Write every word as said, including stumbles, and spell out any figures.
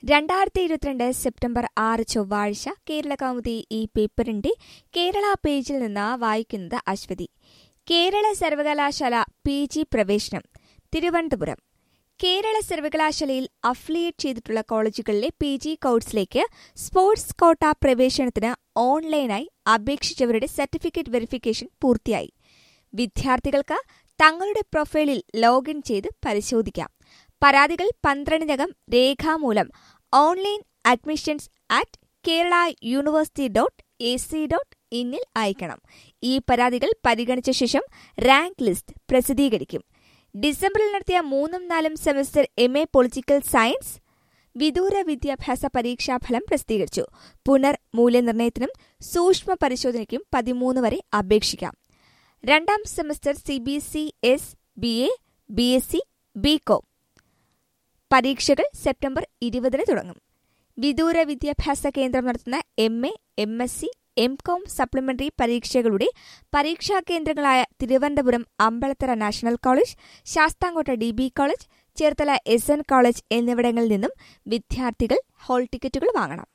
രണ്ടായിരത്തി ഇരുപത്തിരണ്ട് സെപ്റ്റംബർ ആറ് ചൊവ്വാഴ്ച കേരളകൗമുദി ഈ പേപ്പറിന്റെ കേരള പേജിൽ നിന്ന് വായിക്കുന്നത് അശ്വതി. കേരള സർവകലാശാല പി ജി പ്രവേശനം തിരുവനന്തപുരം. കേരള സർവകലാശാലയിൽ അഫിലിയേറ്റ് ചെയ്തിട്ടുള്ള കോളേജുകളിലെ പി ജി കോഴ്സിലേക്ക് സ്പോർട്സ് കോട്ട പ്രവേശനത്തിന് ഓൺലൈനായി അപേക്ഷിച്ചവരുടെ സർട്ടിഫിക്കറ്റ് വെരിഫിക്കേഷൻ പൂർത്തിയായി. വിദ്യാർത്ഥികൾക്ക് തങ്ങളുടെ പ്രൊഫൈലിൽ ലോഗിൻ ചെയ്ത് പരിശോധിക്കാം. പരാതികൾ പന്ത്രണ്ടിനകം രേഖാമൂലം online admissions at Kerala university dot A C dot ഇന്നിൽ അയക്കണം. ഈ പരാതികൾ പരിഗണിച്ച ശേഷം റാങ്ക് ലിസ്റ്റ് പ്രസിദ്ധീകരിക്കും. ഡിസംബറിൽ നടത്തിയ മൂന്നും നാലും semester M A political science വിദൂര വിദ്യാഭ്യാസ പരീക്ഷാഫലം പ്രസിദ്ധീകരിച്ചു. പുനർ മൂല്യനിർണ്ണയത്തിനും സൂക്ഷ്മ പരിശോധനയ്ക്കും പതിമൂന്ന് വരെ അപേക്ഷിക്കാം. രണ്ടാം semester C B C S B A B S C B com പരീക്ഷകൾ സെപ്റ്റംബർ ഇരുപതിന് തുടങ്ങും. വിദൂര വിദ്യാഭ്യാസ കേന്ദ്രം നടത്തുന്ന M A M S C M com supplementary പരീക്ഷകളുടെ പരീക്ഷാ കേന്ദ്രങ്ങളായ Thiruvananthapuram Ambalathara national college, Sasthamcotta D B college, Cherthala S N college എന്നിവിടങ്ങളിൽ നിന്നും വിദ്യാർത്ഥികൾ ഹാൾ ടിക്കറ്റുകൾ വാങ്ങണം.